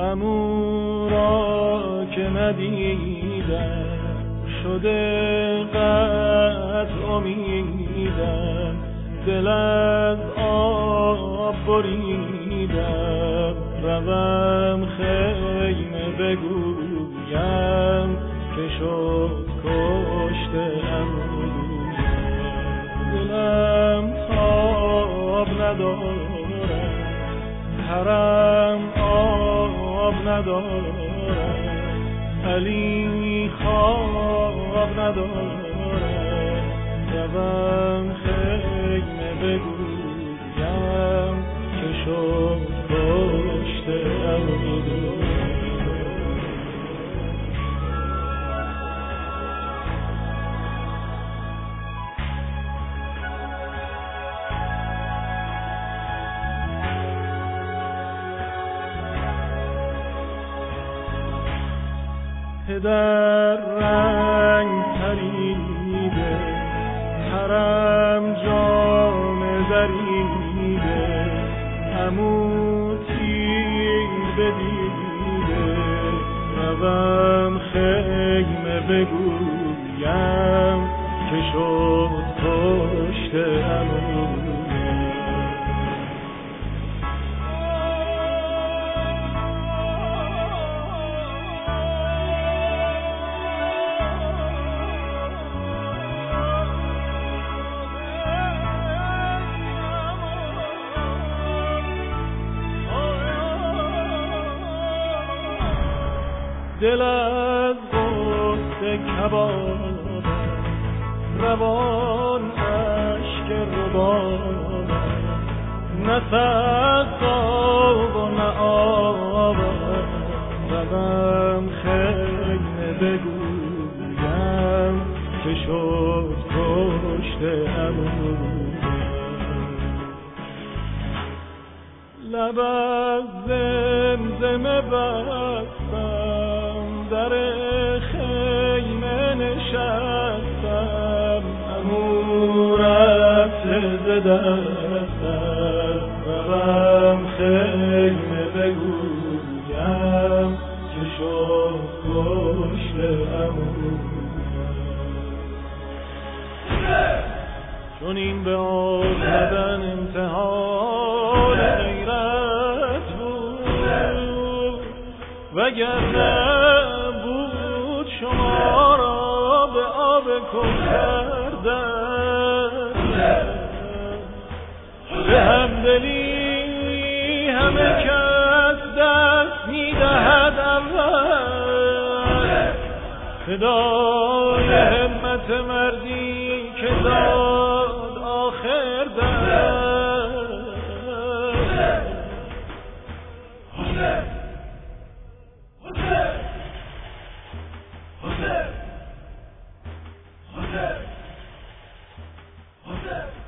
عمو را که ندیدم شده قطع امیدم، دل از آب بریدم، روم خیمه بگویم که شد کشته عمویم. دلم تاب ندارد، حرم آب ندارد، علی خواب ندارد، روم خیمه بگویم که شد کشته عمویم. در رنگ پریده، حرم جام زریده، عمو تیر بدیده، روم خیمه بگویم که شد کشته عمو. دل از غصه کباب، روان اشک رباب، نه سقا و نه آب، روم خیمه بگویم که شد کشته عمو. لب از زمزمه بستم، در خیمه نشستم، عمو رفته ز دستم، روم خیمه بگویم که شد کشته عمو. چون این به آمدن امتحان غیرت بود، وگرنه بود شما را به آب کوثر به همدلی همه کس دست می‌دهد اول، فدای همت مردی که داد آخر در